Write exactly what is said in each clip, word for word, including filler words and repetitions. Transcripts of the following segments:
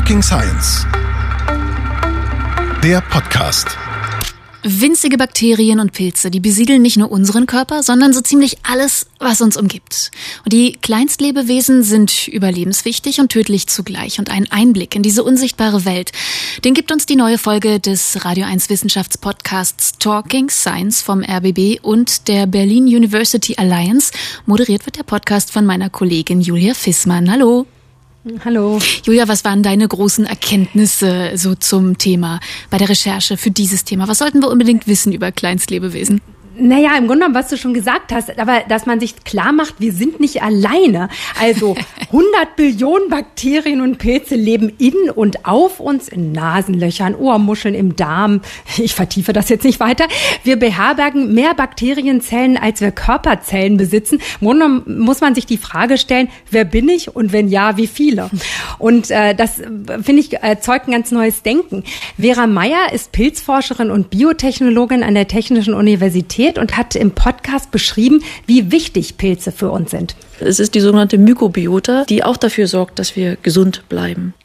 Talking Science, der Podcast. Winzige Bakterien und Pilze, die besiedeln nicht nur unseren Körper, sondern so ziemlich alles, was uns umgibt. Und die Kleinstlebewesen sind überlebenswichtig und tödlich zugleich. Und ein Einblick in diese unsichtbare Welt, den gibt uns die neue Folge des Radio eins Wissenschaftspodcasts Talking Science vom R B B und der Berlin University Alliance. Moderiert wird der Podcast von meiner Kollegin Julia Fissmann. Hallo. Hallo. Julia, was waren deine großen Erkenntnisse so zum Thema bei der Recherche für dieses Thema? Was sollten wir unbedingt wissen über Kleinstlebewesen? Naja, im Grunde genommen, was du schon gesagt hast, aber dass man sich klar macht, wir sind nicht alleine. Also hundert Billionen Bakterien und Pilze leben in und auf uns, in Nasenlöchern, Ohrmuscheln, im Darm. Ich vertiefe das jetzt nicht weiter. Wir beherbergen mehr Bakterienzellen, als wir Körperzellen besitzen. Im Grunde genommen muss man sich die Frage stellen, wer bin ich und wenn ja, wie viele? Und äh, das, finde ich, erzeugt ein ganz neues Denken. Vera Meyer ist Pilzforscherin und Biotechnologin an der Technischen Universität und hat im Podcast beschrieben, wie wichtig Pilze für uns sind. Es ist die sogenannte Mykobiota, die auch dafür sorgt, dass wir gesund bleiben.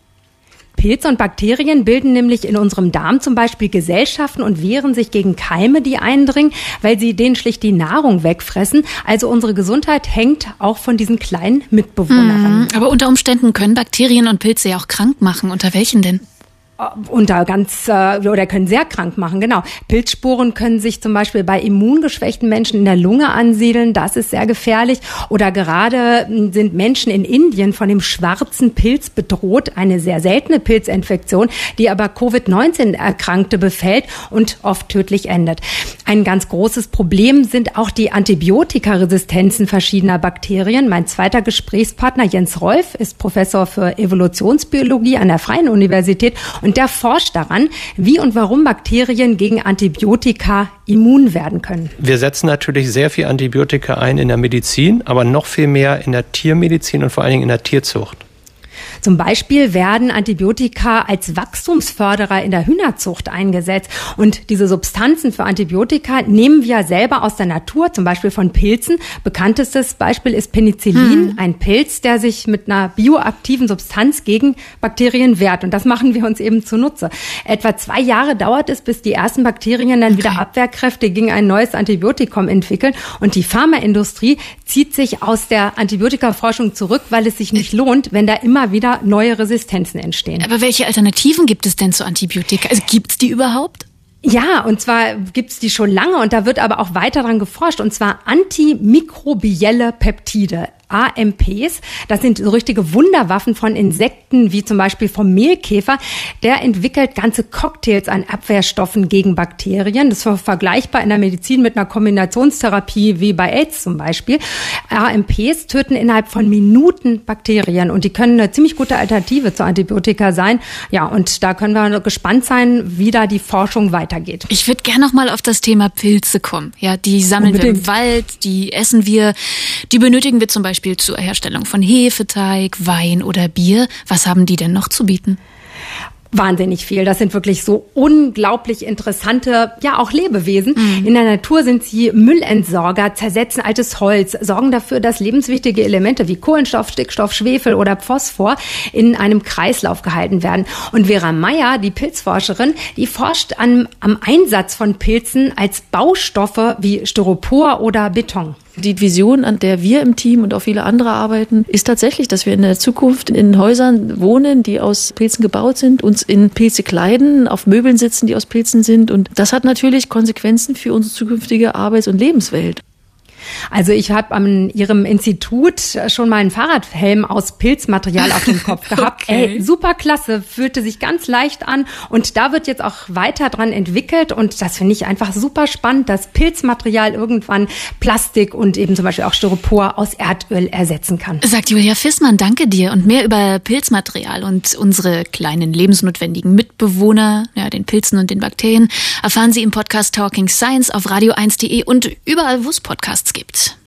Pilze und Bakterien bilden nämlich in unserem Darm zum Beispiel Gesellschaften und wehren sich gegen Keime, die eindringen, weil sie denen schlicht die Nahrung wegfressen. Also unsere Gesundheit hängt auch von diesen kleinen Mitbewohnern an. Mhm, aber unter Umständen können Bakterien und Pilze ja auch krank machen. Unter welchen denn? Unter ganz äh, oder können sehr krank machen, genau. Pilzsporen können sich zum Beispiel bei immungeschwächten Menschen in der Lunge ansiedeln, das ist sehr gefährlich. Oder gerade sind Menschen in Indien von dem schwarzen Pilz bedroht, eine sehr seltene Pilzinfektion, die aber Covid neunzehn Erkrankte befällt und oft tödlich endet. Ein ganz großes Problem sind auch die Antibiotikaresistenzen verschiedener Bakterien. Mein zweiter Gesprächspartner Jens Rolf ist Professor für Evolutionsbiologie an der Freien Universität und der forscht daran, wie und warum Bakterien gegen Antibiotika immun werden können. Wir setzen natürlich sehr viel Antibiotika ein in der Medizin, aber noch viel mehr in der Tiermedizin und vor allen Dingen in der Tierzucht. Zum Beispiel werden Antibiotika als Wachstumsförderer in der Hühnerzucht eingesetzt. Und diese Substanzen für Antibiotika nehmen wir selber aus der Natur, zum Beispiel von Pilzen. Bekanntestes Beispiel ist Penicillin, hm. ein Pilz, der sich mit einer bioaktiven Substanz gegen Bakterien wehrt. Und das machen wir uns eben zunutze. Etwa zwei Jahre dauert es, bis die ersten Bakterien dann wieder Abwehrkräfte gegen ein neues Antibiotikum entwickeln. Und die Pharmaindustrie zieht sich aus der Antibiotikaforschung zurück, weil es sich nicht lohnt, wenn da immer wieder neue Resistenzen entstehen. Aber welche Alternativen gibt es denn zu Antibiotika? Also gibt es die überhaupt? Ja, und zwar gibt's die schon lange und da wird aber auch weiter dran geforscht, und zwar antimikrobielle Peptide. A M Ps, das sind so richtige Wunderwaffen von Insekten, wie zum Beispiel vom Mehlkäfer. Der entwickelt ganze Cocktails an Abwehrstoffen gegen Bakterien. Das ist vergleichbar in der Medizin mit einer Kombinationstherapie wie bei AIDS zum Beispiel. A M Ps töten innerhalb von Minuten Bakterien und die können eine ziemlich gute Alternative zu Antibiotika sein. Ja, und da können wir gespannt sein, wie da die Forschung weitergeht. Ich würde gerne noch mal auf das Thema Pilze kommen. Ja, die sammeln Unbedingt. wir im Wald, die essen wir, die benötigen wir zum Beispiel zur Herstellung von Hefeteig, Wein oder Bier. Was haben die denn noch zu bieten? Wahnsinnig viel. Das sind wirklich so unglaublich interessante, ja auch Lebewesen. Mhm. In der Natur sind sie Müllentsorger, zersetzen altes Holz, sorgen dafür, dass lebenswichtige Elemente wie Kohlenstoff, Stickstoff, Schwefel oder Phosphor in einem Kreislauf gehalten werden. Und Vera Meyer, die Pilzforscherin, die forscht an, am Einsatz von Pilzen als Baustoffe wie Styropor oder Beton. Die Vision, an der wir im Team und auch viele andere arbeiten, ist tatsächlich, dass wir in der Zukunft in Häusern wohnen, die aus Pilzen gebaut sind, uns in Pilze kleiden, auf Möbeln sitzen, die aus Pilzen sind. Und das hat natürlich Konsequenzen für unsere zukünftige Arbeits- und Lebenswelt. Also ich habe an Ihrem Institut schon mal einen Fahrradhelm aus Pilzmaterial auf dem Kopf gehabt. Okay. Ey, super klasse, fühlte sich ganz leicht an und da wird jetzt auch weiter dran entwickelt und das finde ich einfach super spannend, dass Pilzmaterial irgendwann Plastik und eben zum Beispiel auch Styropor aus Erdöl ersetzen kann. Sagt Julia Fissmann, danke dir. Und mehr über Pilzmaterial und unsere kleinen lebensnotwendigen Mitbewohner, ja, den Pilzen und den Bakterien, erfahren Sie im Podcast Talking Science auf radio eins punkt de und überall, wo es Podcasts gibt.